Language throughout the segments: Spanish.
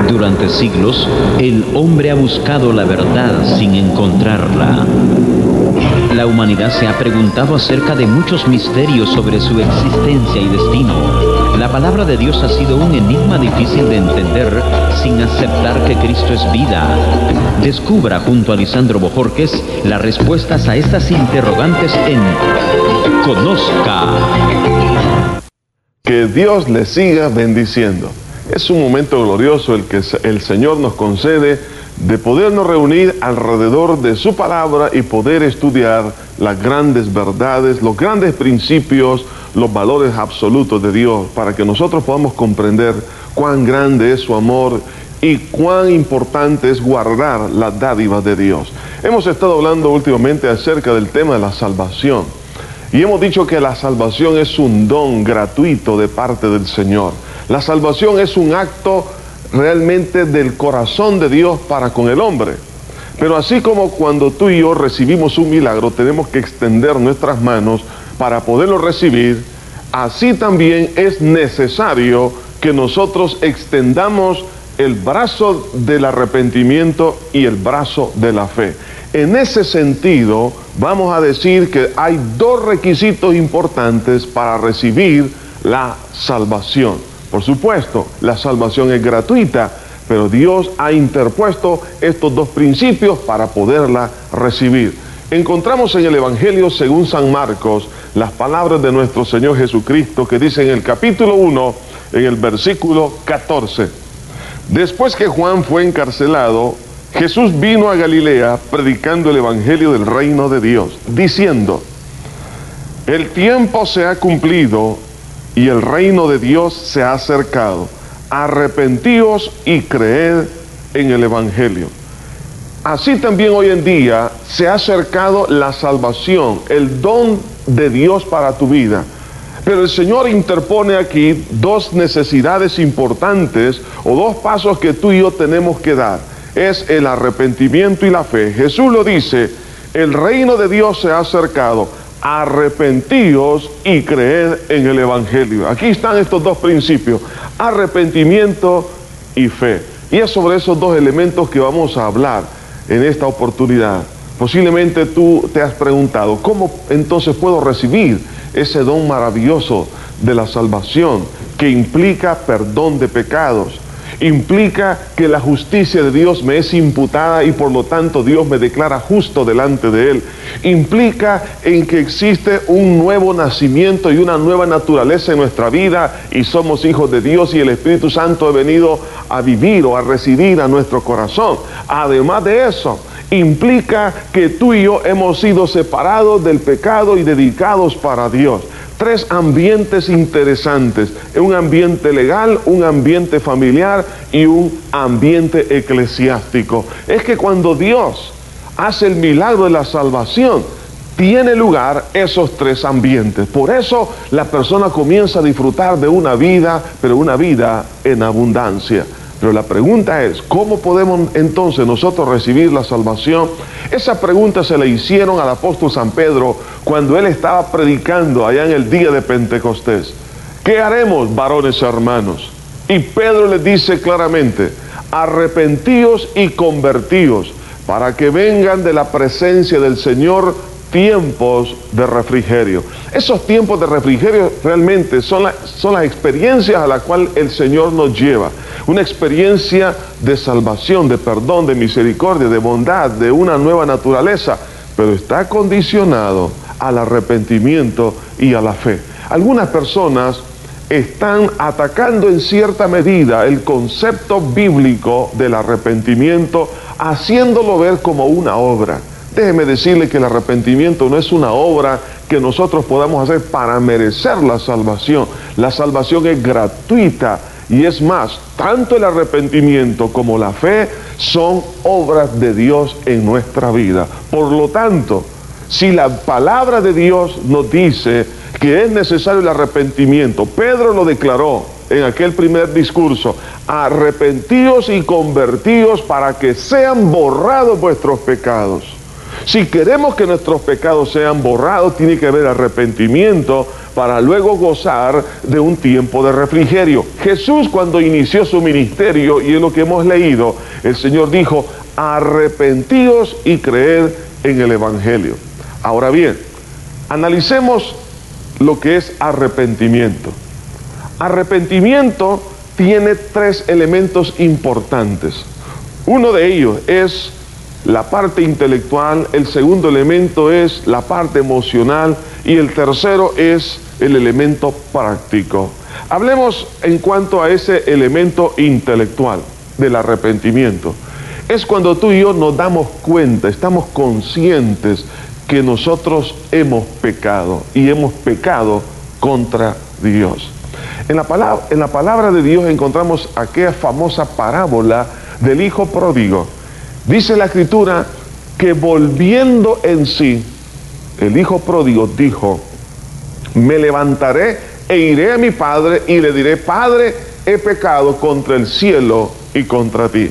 Durante siglos, el hombre ha buscado la verdad sin encontrarla. La humanidad se ha preguntado acerca de muchos misterios sobre su existencia y destino. La palabra de Dios ha sido un enigma difícil de entender sin aceptar que Cristo es vida. Descubra junto a Lisandro Bojorquez las respuestas a estas interrogantes en Conozca. Que Dios le siga bendiciendo. Es un momento glorioso el que el Señor nos concede de podernos reunir alrededor de su palabra y poder estudiar las grandes verdades, los grandes principios, los valores absolutos de Dios, para que nosotros podamos comprender cuán grande es su amor y cuán importante es guardar las dádivas de Dios. Hemos estado hablando últimamente acerca del tema de la salvación y hemos dicho que la salvación es un don gratuito de parte del Señor. La salvación es un acto realmente del corazón de Dios para con el hombre. Pero así como cuando tú y yo recibimos un milagro, tenemos que extender nuestras manos para poderlo recibir, así también es necesario que nosotros extendamos el brazo del arrepentimiento y el brazo de la fe. En ese sentido, vamos a decir que hay dos requisitos importantes para recibir la salvación. Por supuesto, la salvación es gratuita, pero Dios ha interpuesto estos dos principios para poderla recibir. Encontramos en el Evangelio según San Marcos las palabras de nuestro Señor Jesucristo que dice en el capítulo 1, en el versículo 14. Después que Juan fue encarcelado, Jesús vino a Galilea predicando el Evangelio del reino de Dios, diciendo: el tiempo se ha cumplido y el reino de Dios se ha acercado. Arrepentíos y creed en el Evangelio. Así también hoy en día se ha acercado la salvación, el don de Dios para tu vida. Pero el Señor interpone aquí dos necesidades importantes o dos pasos que tú y yo tenemos que dar. Es el arrepentimiento y la fe. Jesús lo dice: el reino de Dios se ha acercado. Arrepentíos y creed en el Evangelio. Aquí están estos dos principios: arrepentimiento y fe. Y es sobre esos dos elementos que vamos a hablar en esta oportunidad. Posiblemente tú te has preguntado: ¿cómo entonces puedo recibir ese don maravilloso de la salvación que implica perdón de pecados? Implica que la justicia de Dios me es imputada y por lo tanto Dios me declara justo delante de Él. Implica en que existe un nuevo nacimiento y una nueva naturaleza en nuestra vida y somos hijos de Dios y el Espíritu Santo ha venido a vivir o a residir a nuestro corazón. Además de eso, implica que tú y yo hemos sido separados del pecado y dedicados para Dios. Tres ambientes interesantes: un ambiente legal, un ambiente familiar y un ambiente eclesiástico. Es que cuando Dios hace el milagro de la salvación, tiene lugar esos tres ambientes. Por eso la persona comienza a disfrutar de una vida, pero una vida en abundancia. Pero la pregunta es: ¿cómo podemos entonces nosotros recibir la salvación? Esa pregunta se le hicieron al apóstol San Pedro cuando él estaba predicando allá en el día de Pentecostés. ¿Qué haremos, varones hermanos? Y Pedro les dice claramente: arrepentíos y convertíos, para que vengan de la presencia del Señor tiempos de refrigerio. Esos tiempos de refrigerio realmente son las experiencias a las cuales el Señor nos lleva. Una experiencia de salvación, de perdón, de misericordia, de bondad, de una nueva naturaleza, pero está condicionado al arrepentimiento y a la fe. Algunas personas están atacando en cierta medida el concepto bíblico del arrepentimiento, haciéndolo ver como una obra. Déjeme decirle que el arrepentimiento no es una obra que nosotros podamos hacer para merecer la salvación. La salvación es gratuita y es más, tanto el arrepentimiento como la fe son obras de Dios en nuestra vida. Por lo tanto, si la palabra de Dios nos dice que es necesario el arrepentimiento, Pedro lo declaró en aquel primer discurso: arrepentíos y convertíos para que sean borrados vuestros pecados. Si queremos que nuestros pecados sean borrados, tiene que haber arrepentimiento para luego gozar de un tiempo de refrigerio. Jesús, cuando inició su ministerio, y es lo que hemos leído, el Señor dijo: arrepentíos y creed en el Evangelio. Ahora bien, analicemos lo que es arrepentimiento. Arrepentimiento tiene tres elementos importantes. Uno de ellos es la parte intelectual, el segundo elemento es la parte emocional y el tercero es el elemento práctico. Hablemos en cuanto a ese elemento intelectual del arrepentimiento. Es cuando tú y yo nos damos cuenta, estamos conscientes que nosotros hemos pecado y hemos pecado contra Dios. En la palabra de Dios encontramos aquella famosa parábola del hijo pródigo. Dice la Escritura que volviendo en sí, el hijo pródigo dijo: me levantaré e iré a mi padre y le diré: Padre, he pecado contra el cielo y contra ti.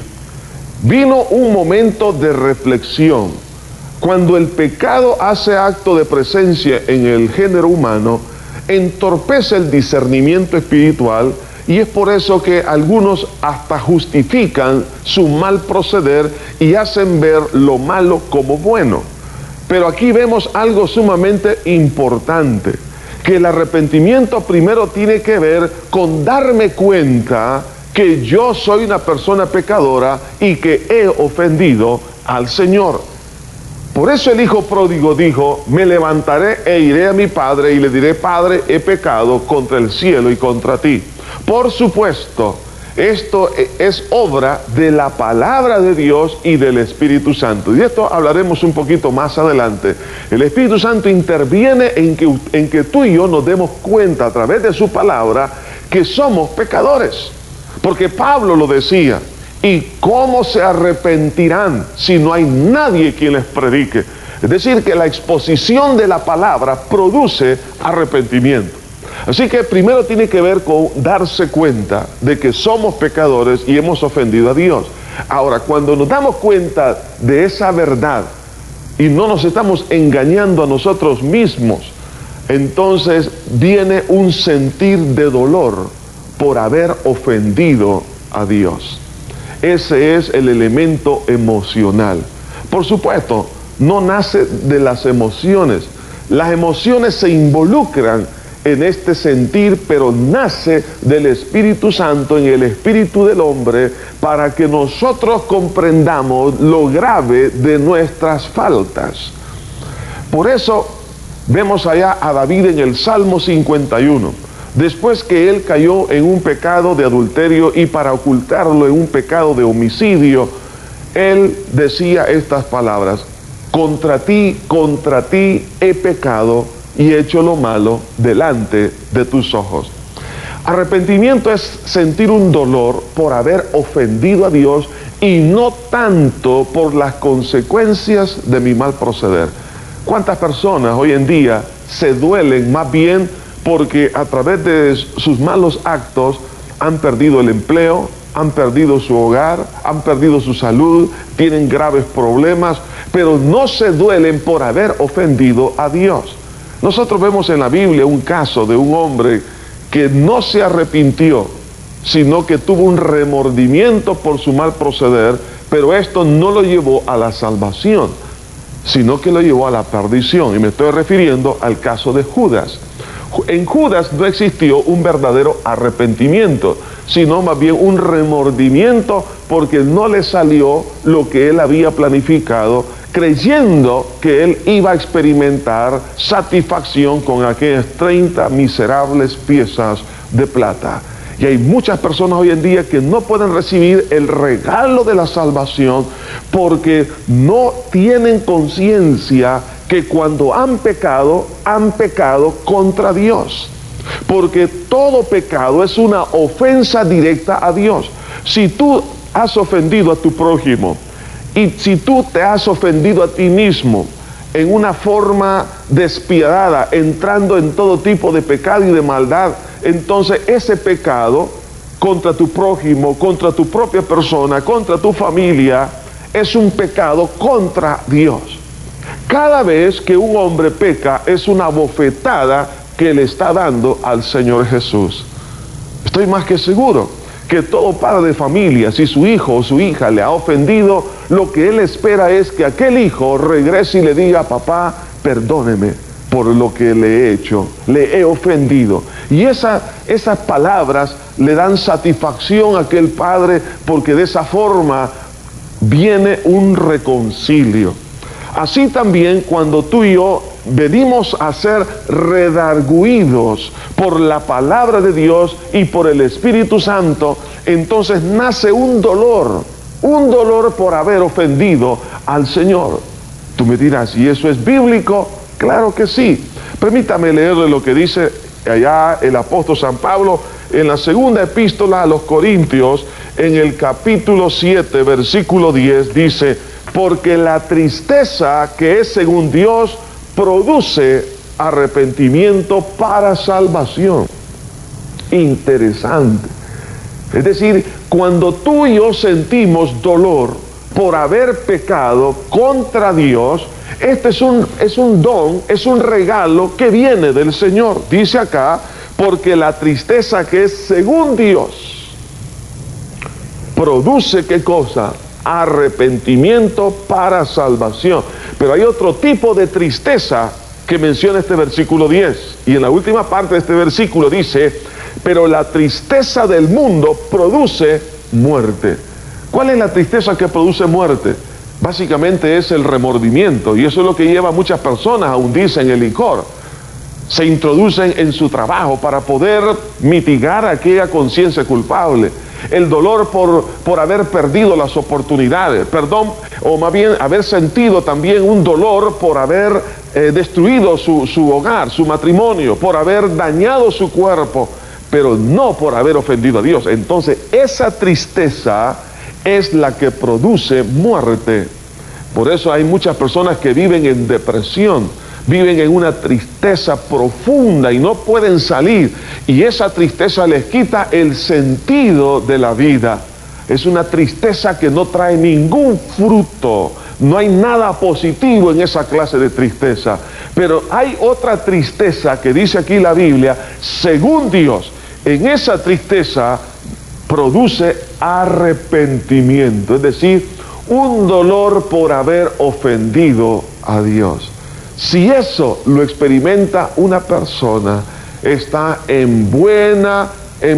Vino un momento de reflexión. Cuando el pecado hace acto de presencia en el género humano, entorpece el discernimiento espiritual, y es por eso que algunos hasta justifican su mal proceder y hacen ver lo malo como bueno. Pero aquí vemos algo sumamente importante, que el arrepentimiento primero tiene que ver con darme cuenta que yo soy una persona pecadora y que he ofendido al Señor. Por eso el hijo pródigo dijo: me levantaré e iré a mi padre y le diré: Padre, he pecado contra el cielo y contra ti. Por supuesto, esto es obra de la palabra de Dios y del Espíritu Santo. Y de esto hablaremos un poquito más adelante. El Espíritu Santo interviene en que tú y yo nos demos cuenta a través de su palabra que somos pecadores. Porque Pablo lo decía: ¿y cómo se arrepentirán si no hay nadie quien les predique? Es decir, que la exposición de la palabra produce arrepentimiento. Así que primero tiene que ver con darse cuenta de que somos pecadores y hemos ofendido a Dios. Ahora, cuando nos damos cuenta de esa verdad y no nos estamos engañando a nosotros mismos, entonces viene un sentir de dolor por haber ofendido a Dios. Ese es el elemento emocional. Por supuesto, no nace de las emociones. Las emociones se involucran en este sentir, pero nace del Espíritu Santo en el espíritu del hombre, para que nosotros comprendamos lo grave de nuestras faltas. Por eso vemos allá a David en el Salmo 51. Después que él cayó en un pecado de adulterio y para ocultarlo en un pecado de homicidio, él decía estas palabras: contra ti he pecado y he hecho lo malo delante de tus ojos. Arrepentimiento es sentir un dolor por haber ofendido a Dios y no tanto por las consecuencias de mi mal proceder. ¿Cuántas personas hoy en día se duelen más bien porque a través de sus malos actos han perdido el empleo, han perdido su hogar, han perdido su salud, tienen graves problemas, pero no se duelen por haber ofendido a Dios? Nosotros vemos en la Biblia un caso de un hombre que no se arrepintió, sino que tuvo un remordimiento por su mal proceder, pero esto no lo llevó a la salvación, sino que lo llevó a la perdición. Y me estoy refiriendo al caso de Judas. En Judas no existió un verdadero arrepentimiento, sino más bien un remordimiento porque no le salió lo que él había planificado, creyendo que él iba a experimentar satisfacción con aquellas 30 miserables piezas de plata. Y hay muchas personas hoy en día que no pueden recibir el regalo de la salvación porque no tienen conciencia que cuando han pecado contra Dios. Porque todo pecado es una ofensa directa a Dios. Si tú has ofendido a tu prójimo, y si tú te has ofendido a ti mismo en una forma despiadada, entrando en todo tipo de pecado y de maldad, entonces ese pecado contra tu prójimo, contra tu propia persona, contra tu familia, es un pecado contra Dios. Cada vez que un hombre peca es una bofetada que le está dando al Señor Jesús. Estoy más que seguro que todo padre de familia, si su hijo o su hija le ha ofendido, lo que él espera es que aquel hijo regrese y le diga: papá, perdóneme por lo que le he hecho, le he ofendido. Y esas palabras le dan satisfacción a aquel padre, porque de esa forma viene un reconcilio. Así también, cuando tú y yo venimos a ser redarguidos por la palabra de Dios y por el Espíritu Santo, entonces nace un dolor por haber ofendido al Señor. Tú me dirás: ¿y eso es bíblico? Claro que sí. Permítame leerle lo que dice allá el apóstol San Pablo en la segunda epístola a los Corintios, en el capítulo 7, versículo 10, dice: porque la tristeza que es según Dios produce arrepentimiento para salvación. Interesante. Es decir, cuando tú y yo sentimos dolor por haber pecado contra Dios, este es un don, es un regalo que viene del Señor. Dice acá: porque la tristeza que es según Dios produce, ¿qué cosa? Arrepentimiento para salvación. Pero hay otro tipo de tristeza que menciona este versículo 10, y en la última parte de este versículo dice: pero la tristeza del mundo produce muerte. ¿Cuál es la tristeza que produce muerte? Básicamente es el remordimiento, y eso es lo que lleva a muchas personas a hundirse en el licor. Se introducen en su trabajo para poder mitigar aquella conciencia culpable. El dolor por haber perdido las oportunidades, o más bien haber sentido también un dolor por haber destruido su hogar, su matrimonio, por haber dañado su cuerpo, pero no por haber ofendido a Dios. Entonces esa tristeza es la que produce muerte. Por eso hay muchas personas que viven en depresión, viven en una tristeza profunda y no pueden salir, y esa tristeza les quita el sentido de la vida. Es una tristeza que no trae ningún fruto, no hay nada positivo en esa clase de tristeza. Pero hay otra tristeza que dice aquí la Biblia, según Dios. En esa tristeza produce arrepentimiento, es decir, un dolor por haber ofendido a Dios. Si eso lo experimenta una persona, está en buena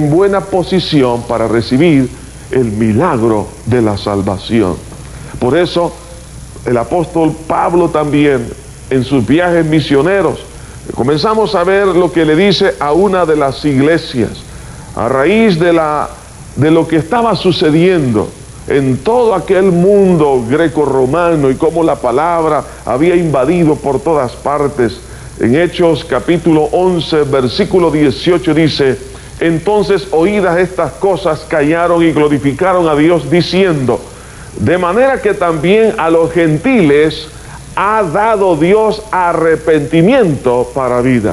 posición para recibir el milagro de la salvación. Por eso el apóstol Pablo también, en sus viajes misioneros, comenzamos a ver lo que le dice a una de las iglesias a raíz de lo que estaba sucediendo en todo aquel mundo greco-romano y cómo la palabra había invadido por todas partes. En Hechos capítulo 11, versículo 18 dice: entonces, oídas estas cosas, callaron y glorificaron a Dios, diciendo: de manera que también a los gentiles ha dado Dios arrepentimiento para vida.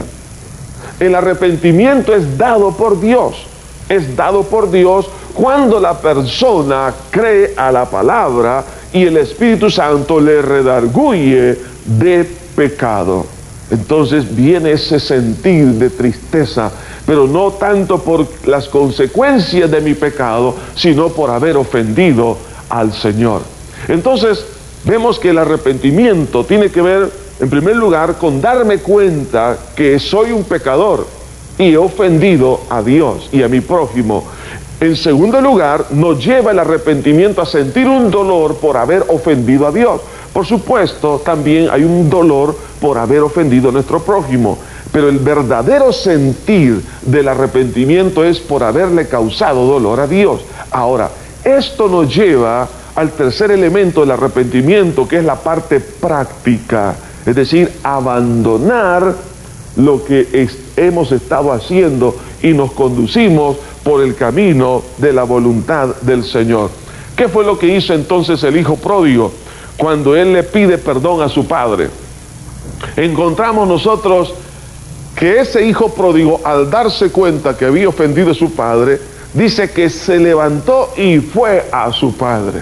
El arrepentimiento es dado por Dios. Es dado por Dios cuando la persona cree a la palabra y el Espíritu Santo le redarguye de pecado. Entonces viene ese sentir de tristeza, pero no tanto por las consecuencias de mi pecado, sino por haber ofendido al Señor. Entonces vemos que el arrepentimiento tiene que ver, en primer lugar, con darme cuenta que soy un pecador y he ofendido a Dios y a mi prójimo. En segundo lugar, nos lleva el arrepentimiento a sentir un dolor por haber ofendido a Dios. Por supuesto, también hay un dolor por haber ofendido a nuestro prójimo, pero el verdadero sentir del arrepentimiento es por haberle causado dolor a Dios. Ahora, esto nos lleva al tercer elemento del arrepentimiento, que es la parte práctica, es decir, abandonar lo que hemos estado haciendo y nos conducimos por el camino de la voluntad del Señor. ¿Qué fue lo que hizo entonces el hijo pródigo cuando él le pide perdón a su padre? Encontramos nosotros que ese hijo pródigo, al darse cuenta que había ofendido a su padre, dice que se levantó y fue a su padre.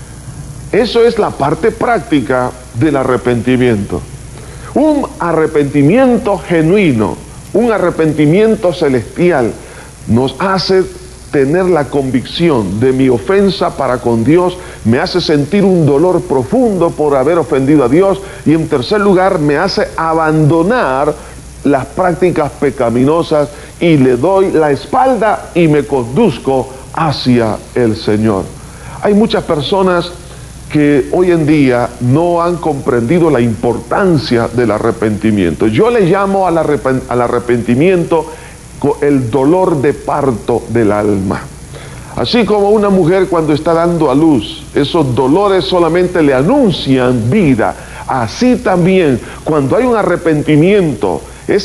Eso es la parte práctica del arrepentimiento. Un arrepentimiento genuino Un arrepentimiento celestial nos hace tener la convicción de mi ofensa para con Dios, me hace sentir un dolor profundo por haber ofendido a Dios, y en tercer lugar me hace abandonar las prácticas pecaminosas y le doy la espalda y me conduzco hacia el Señor. Hay muchas personas que hoy en día no han comprendido la importancia del arrepentimiento. Yo le llamo al arrepentimiento el dolor de parto del alma. Así como una mujer cuando está dando a luz, esos dolores solamente le anuncian vida, así también cuando hay un arrepentimiento,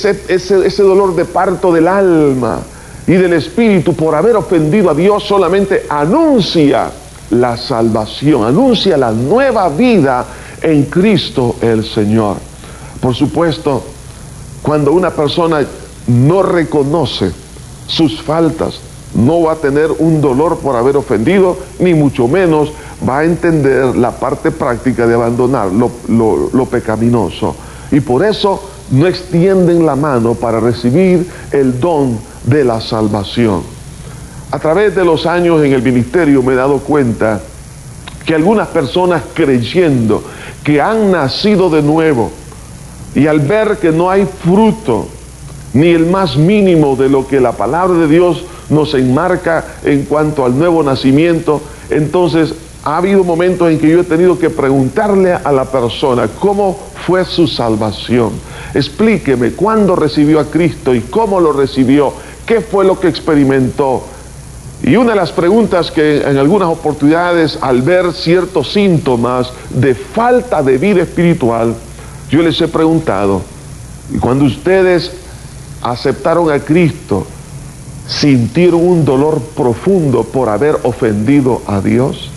ese dolor de parto del alma y del espíritu por haber ofendido a Dios solamente anuncia la salvación, anuncia la nueva vida en Cristo el Señor. Por supuesto, cuando una persona no reconoce sus faltas, no va a tener un dolor por haber ofendido, ni mucho menos va a entender la parte práctica de abandonar lo pecaminoso. Y por eso no extienden la mano para recibir el don de la salvación. A través de los años en el ministerio me he dado cuenta que algunas personas, creyendo que han nacido de nuevo, y al ver que no hay fruto, ni el más mínimo de lo que la palabra de Dios nos enmarca en cuanto al nuevo nacimiento, entonces ha habido momentos en que yo he tenido que preguntarle a la persona cómo fue su salvación. Explíqueme cuándo recibió a Cristo y cómo lo recibió, qué fue lo que experimentó. Y una de las preguntas que en algunas oportunidades, al ver ciertos síntomas de falta de vida espiritual, yo les he preguntado: ¿y cuando ustedes aceptaron a Cristo, sintieron un dolor profundo por haber ofendido a Dios?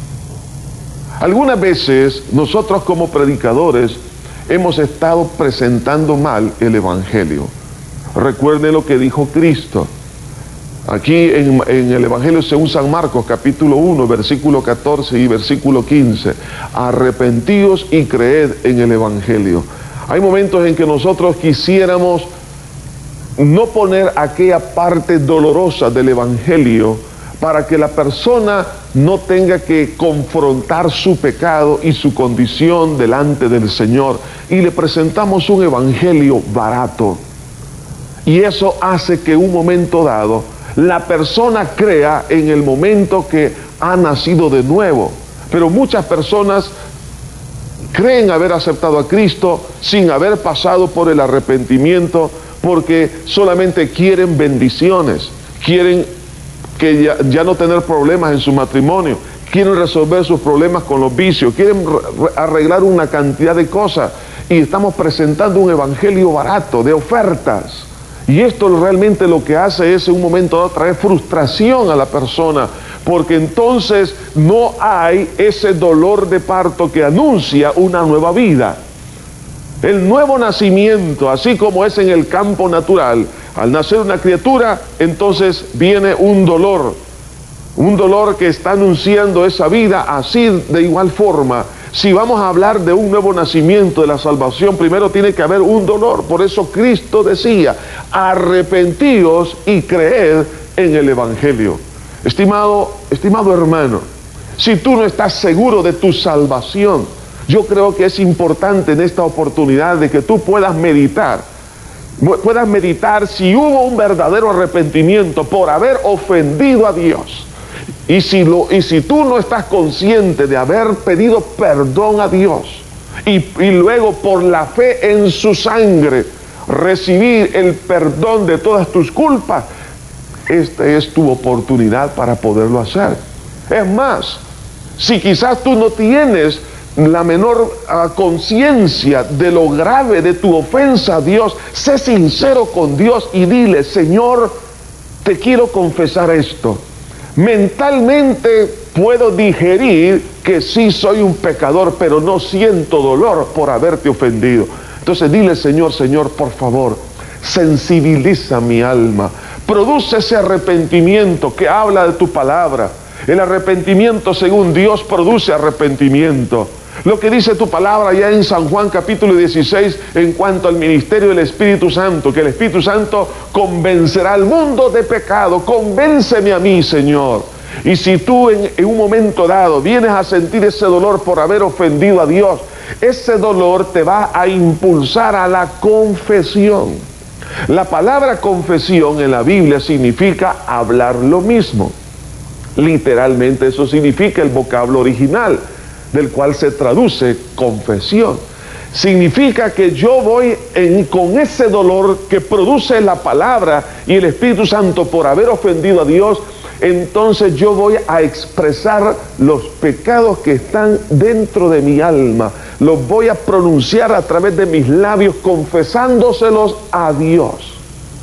Algunas veces nosotros como predicadores hemos estado presentando mal el Evangelio. Recuerden lo que dijo Cristo. Aquí en el Evangelio según San Marcos, capítulo 1, versículo 14 y versículo 15. Arrepentíos y creed en el Evangelio. Hay momentos en que nosotros quisiéramos no poner aquella parte dolorosa del Evangelio para que la persona no tenga que confrontar su pecado y su condición delante del Señor, y le presentamos un Evangelio barato, y eso hace que un momento dado la persona crea en el momento que ha nacido de nuevo. Pero muchas personas creen haber aceptado a Cristo sin haber pasado por el arrepentimiento, porque solamente quieren bendiciones, quieren que ya no tener problemas en su matrimonio, quieren resolver sus problemas con los vicios, quieren arreglar una cantidad de cosas, y estamos presentando un evangelio barato, de ofertas. Y esto realmente lo que hace es en un momento dado traer frustración a la persona, porque entonces no hay ese dolor de parto que anuncia una nueva vida. El nuevo nacimiento, así como es en el campo natural, al nacer una criatura, entonces viene un dolor que está anunciando esa vida. Así de igual forma, si vamos a hablar de un nuevo nacimiento, de la salvación, primero tiene que haber un dolor. Por eso Cristo decía: arrepentíos y creed en el Evangelio. Estimado hermano, si tú no estás seguro de tu salvación, yo creo que es importante en esta oportunidad de que tú puedas meditar si hubo un verdadero arrepentimiento por haber ofendido a Dios. Y si tú no estás consciente de haber pedido perdón a Dios y luego por la fe en su sangre recibir el perdón de todas tus culpas, esta es tu oportunidad para poderlo hacer. Es más, si quizás tú no tienes la menor conciencia de lo grave de tu ofensa a Dios, sé sincero con Dios y dile: Señor, te quiero confesar esto. Mentalmente puedo digerir que sí soy un pecador, pero no siento dolor por haberte ofendido. Entonces dile: Señor, por favor, sensibiliza mi alma, produce ese arrepentimiento que habla de tu palabra. El arrepentimiento según Dios produce arrepentimiento. Lo que dice tu palabra ya en San Juan capítulo 16 en cuanto al ministerio del Espíritu Santo, que el Espíritu Santo convencerá al mundo de pecado. Convénceme a mí, Señor. Y si tú en un momento dado vienes a sentir ese dolor por haber ofendido a Dios, ese dolor te va a impulsar a la confesión. La palabra confesión en la Biblia significa hablar lo mismo. Literalmente eso significa el vocablo original, del cual se traduce confesión. Significa que yo voy con ese dolor que produce la palabra y el Espíritu Santo por haber ofendido a Dios, entonces yo voy a expresar los pecados que están dentro de mi alma. Los voy a pronunciar a través de mis labios, confesándoselos a Dios.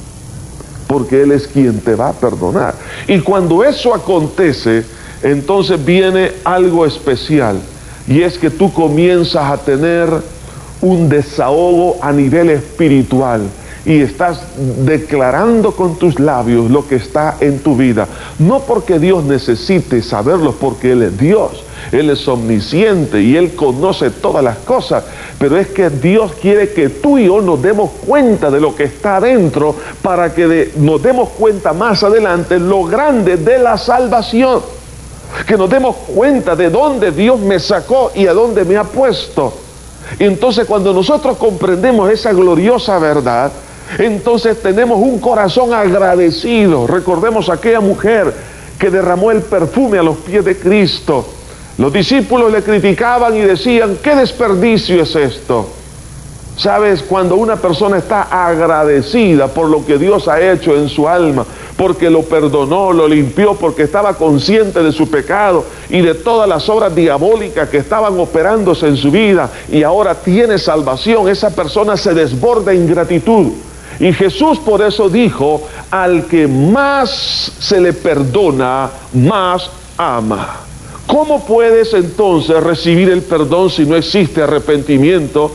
Porque Él es quien te va a perdonar. Y cuando eso acontece, entonces viene algo especial. Y es que tú comienzas a tener un desahogo a nivel espiritual. Y estás declarando con tus labios lo que está en tu vida. No porque Dios necesite saberlo, porque Él es Dios. Él es omnisciente y Él conoce todas las cosas. Pero es que Dios quiere que tú y yo nos demos cuenta de lo que está adentro, para que nos demos cuenta más adelante lo grande de la salvación. Que nos demos cuenta de dónde Dios me sacó y a dónde me ha puesto. Y entonces cuando nosotros comprendemos esa gloriosa verdad, entonces tenemos un corazón agradecido. Recordemos a aquella mujer que derramó el perfume a los pies de Cristo. Los discípulos le criticaban y decían: ¿qué desperdicio es esto? ¿Sabes? Cuando una persona está agradecida por lo que Dios ha hecho en su alma, porque lo perdonó, lo limpió, porque estaba consciente de su pecado y de todas las obras diabólicas que estaban operándose en su vida, y ahora tiene salvación, esa persona se desborda en gratitud. Y Jesús por eso dijo: al que más se le perdona, más ama. ¿Cómo puedes entonces recibir el perdón si no existe arrepentimiento?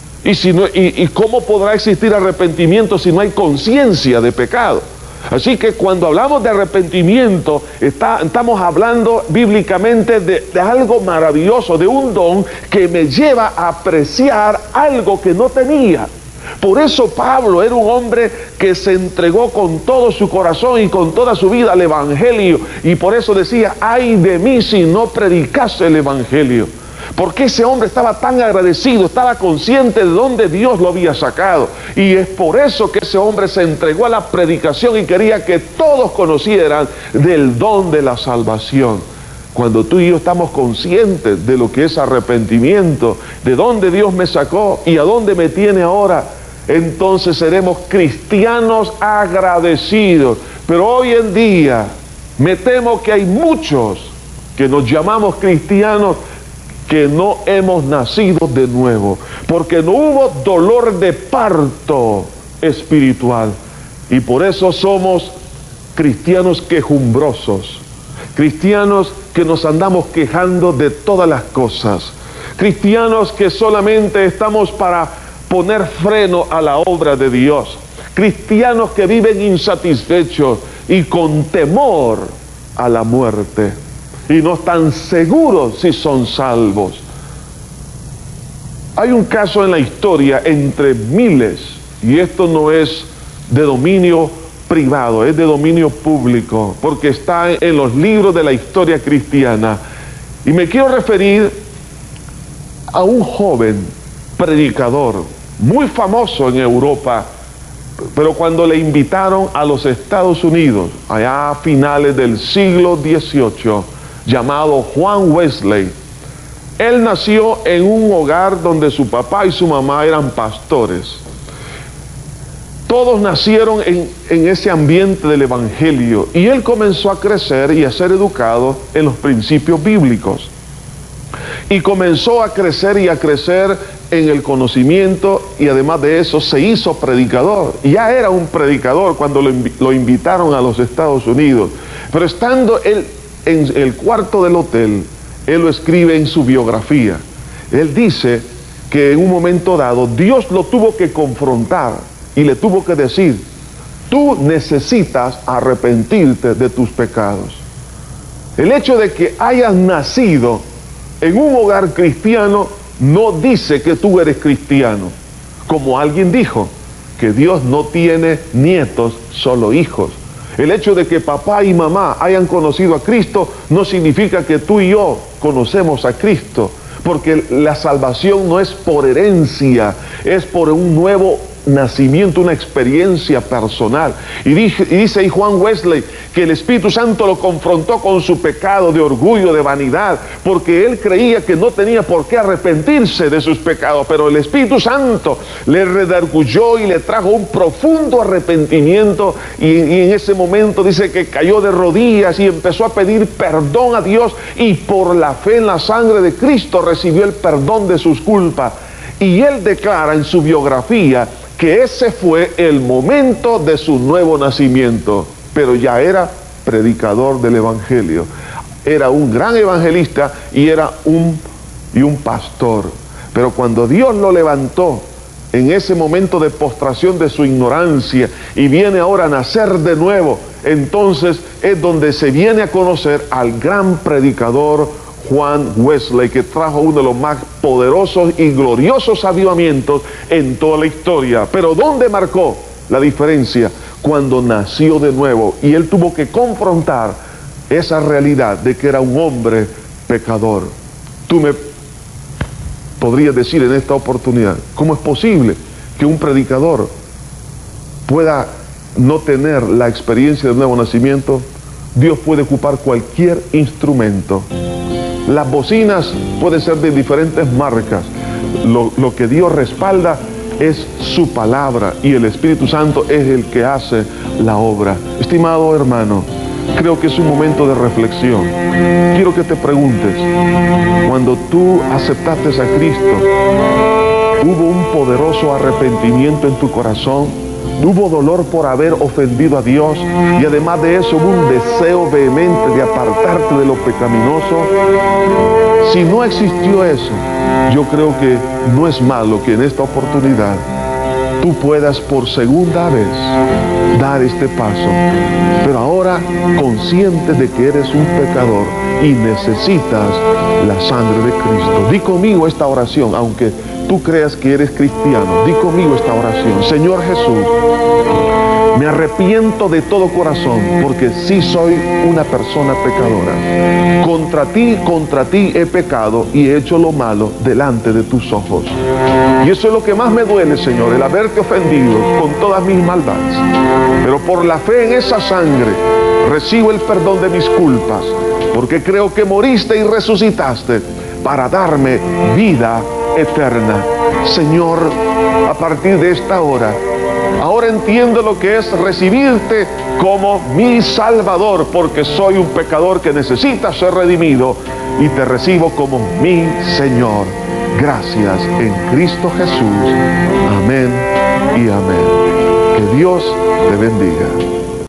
¿Y cómo podrá existir arrepentimiento si no hay conciencia de pecado? Así que cuando hablamos de arrepentimiento, estamos hablando bíblicamente de algo maravilloso, de un don que me lleva a apreciar algo que no tenía. Por eso Pablo era un hombre que se entregó con todo su corazón y con toda su vida al Evangelio, y por eso decía: ay de mí si no predicase el Evangelio. Porque ese hombre estaba tan agradecido, estaba consciente de dónde Dios lo había sacado, y es por eso que ese hombre se entregó a la predicación y quería que todos conocieran del don de la salvación. Cuando tú y yo estamos conscientes de lo que es arrepentimiento, de dónde Dios me sacó y a dónde me tiene ahora, entonces seremos cristianos agradecidos. Pero hoy en día me temo que hay muchos que nos llamamos cristianos que no hemos nacido de nuevo, porque no hubo dolor de parto espiritual, y por eso somos cristianos quejumbrosos, cristianos que nos andamos quejando de todas las cosas, cristianos que solamente estamos para poner freno a la obra de Dios, cristianos que viven insatisfechos y con temor a la muerte, y no están seguros si son salvos. Hay un caso en la historia entre miles, y esto no es de dominio privado, es de dominio público, porque está en los libros de la historia cristiana, y me quiero referir a un joven predicador muy famoso en Europa, pero cuando le invitaron a los Estados Unidos, allá a finales del siglo XVIII, llamado Juan Wesley. Él nació en un hogar donde su papá y su mamá eran pastores. Todos nacieron en ese ambiente del Evangelio, y él comenzó a crecer y a ser educado en los principios bíblicos. Y comenzó a crecer y a crecer en el conocimiento, y además de eso se hizo predicador. Ya era un predicador cuando lo invitaron a los Estados Unidos. Pero estando él en el cuarto del hotel, él lo escribe en su biografía. Él dice que en un momento dado Dios lo tuvo que confrontar y le tuvo que decir: tú necesitas arrepentirte de tus pecados. El hecho de que hayas nacido en un hogar cristiano no dice que tú eres cristiano. Como alguien dijo, que Dios no tiene nietos, solo hijos. El hecho de que papá y mamá hayan conocido a Cristo no significa que tú y yo conocemos a Cristo, porque la salvación no es por herencia, es por un nuevo nacimiento, una experiencia personal. Y dice ahí Juan Wesley que el Espíritu Santo lo confrontó con su pecado de orgullo, de vanidad, porque él creía que no tenía por qué arrepentirse de sus pecados, pero el Espíritu Santo le redarguyó y le trajo un profundo arrepentimiento, y en ese momento dice que cayó de rodillas y empezó a pedir perdón a Dios, y por la fe en la sangre de Cristo recibió el perdón de sus culpas. Y él declara en su biografía que ese fue el momento de su nuevo nacimiento, pero ya era predicador del Evangelio, era un gran evangelista y era un pastor. Pero cuando Dios lo levantó en ese momento de postración de su ignorancia y viene ahora a nacer de nuevo, entonces es donde se viene a conocer al gran predicador Juan Wesley, que trajo uno de los más poderosos y gloriosos avivamientos en toda la historia. Pero ¿dónde marcó la diferencia? Cuando nació de nuevo y él tuvo que confrontar esa realidad de que era un hombre pecador. Tú me podrías decir en esta oportunidad, ¿cómo es posible que un predicador pueda no tener la experiencia del nuevo nacimiento? Dios puede ocupar cualquier instrumento. Las bocinas pueden ser de diferentes marcas. Lo que Dios respalda es su palabra, y el Espíritu Santo es el que hace la obra. Estimado hermano, creo que es un momento de reflexión. Quiero que te preguntes, cuando tú aceptaste a Cristo, ¿hubo un poderoso arrepentimiento en tu corazón? ¿Hubo dolor por haber ofendido a Dios? Y además de eso, ¿hubo un deseo vehemente de apartarte de lo pecaminoso? Si no existió eso, yo creo que no es malo que en esta oportunidad tú puedas por segunda vez dar este paso, pero ahora consciente de que eres un pecador y necesitas la sangre de Cristo. Di conmigo esta oración, aunque tú creas que eres cristiano. Di conmigo esta oración. Señor Jesús, me arrepiento de todo corazón, porque sí soy una persona pecadora. Contra ti he pecado y he hecho lo malo delante de tus ojos. Y eso es lo que más me duele, Señor, el haberte ofendido con todas mis maldades. Pero por la fe en esa sangre recibo el perdón de mis culpas, porque creo que moriste y resucitaste para darme vida eterna. Señor, a partir de esta hora, ahora entiendo lo que es recibirte como mi Salvador, porque soy un pecador que necesita ser redimido, y te recibo como mi Señor. Gracias en Cristo Jesús. Amén y amén. Que Dios te bendiga.